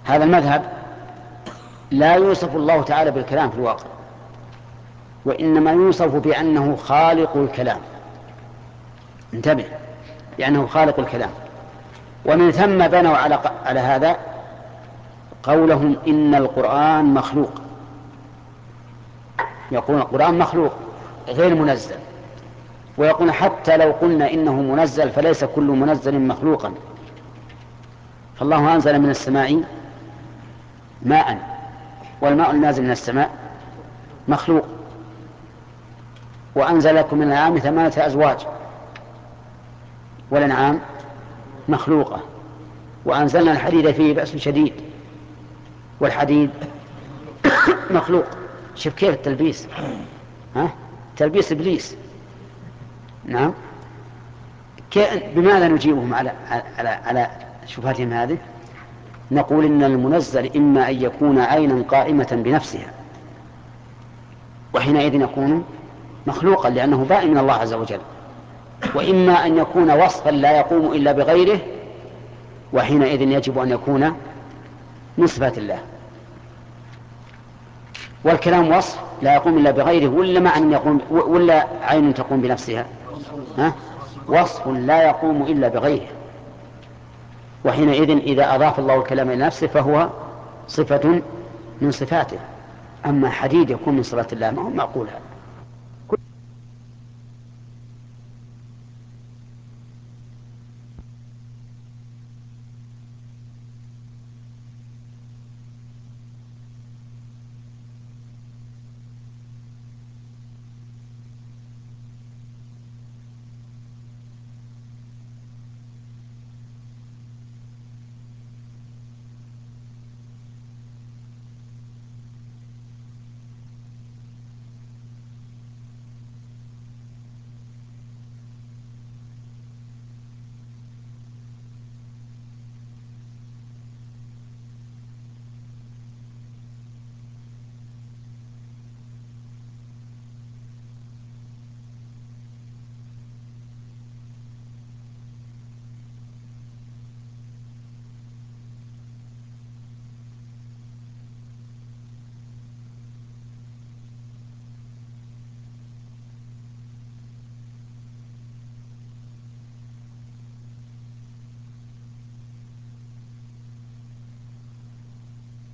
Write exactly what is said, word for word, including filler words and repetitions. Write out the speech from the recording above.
هذا المذهب لا يوصف الله تعالى بالكلام في الواقع، وإنما يوصف بأنه خالق الكلام. انتبه، لأنه خالق الكلام. ومن ثم بنوا على, على هذا قولهم إن القرآن مخلوق، يقول القرآن مخلوق غير منزل، ويقول حتى لو قلنا إنه منزل فليس كل منزل مخلوقا، فالله أنزل من السماء ماء، والماء النازل من السماء مخلوق، وأنزل لكم من الأنعام ثمانية أزواج، والأنعام مخلوقة، وأنزلنا الحديد فيه بأس شديد، والحديد مخلوق. شوف كيف التلبيس، ها؟ تلبيس إبليس. نعم. بماذا نجيبهم على على على شبهتهم هذه؟ نقول إن المنزل إما أن يكون عينا قائمة بنفسها، وحينئذ يكون مخلوقا لأنه بائن من الله عز وجل، وإما أن يكون وصفا لا يقوم إلا بغيره، وحينئذ يجب أن يكون من صفات الله. والكلام وصف لا يقوم إلا بغيره، ولا معنى يقوم، ولا عين تقوم بنفسها؟ ها؟ وصف لا يقوم إلا بغيره، وحينئذ إذا أضاف الله الكلام إلى نفسه فهو صفة من صفاته. أما حديد يكون من صفات الله ما هو معقول هذا.